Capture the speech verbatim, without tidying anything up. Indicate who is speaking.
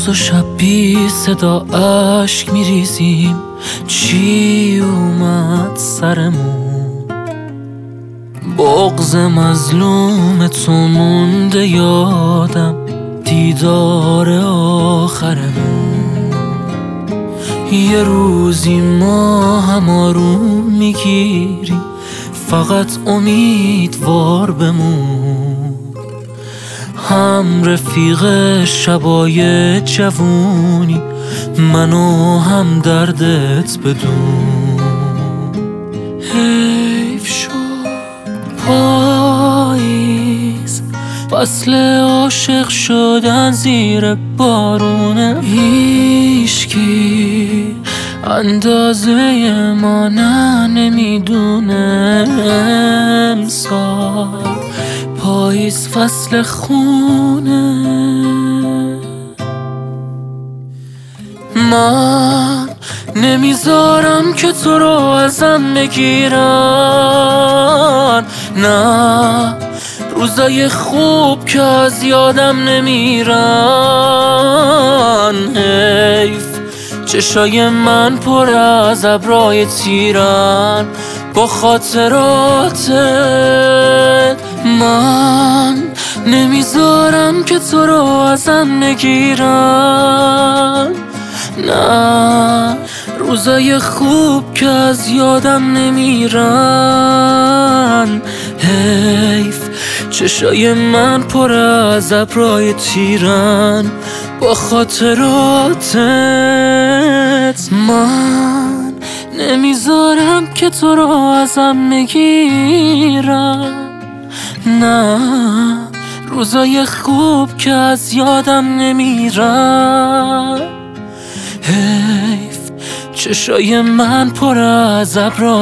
Speaker 1: روز و شب بی صدا اشک میریزیم، چی اومد سرمون؟ بغض مظلوم تو مونده یادم، دیدار آخرمون. یه روزی ما هم آروم میگیریم، فقط امیدوار بمون. هم رفیق شبای جوونی، منو هم دردت بدون. حیف شد پاییز، فصل عاشق شدن زیر بارونه. هیچکی اندازه ما نه نمیدونه. امسال پاییز فصل خونه. من نمیذارم که تو رو ازم بگیرن، نه روزای خوب که از یادم نمیرن. حیف چشای من پر از ابرای تیرن با خاطراتت. من نمیذارم که تو رو ازم بگیرن، نه روزای خوب که از یادم نمیرن. حیف چشای من پر از ابرای تیرن با خاطراتت. من نمیذارم که تو رو ازم بگیرن، نه روزای خوب که از یادم نمیرن. حیف چشای من پر از ابرای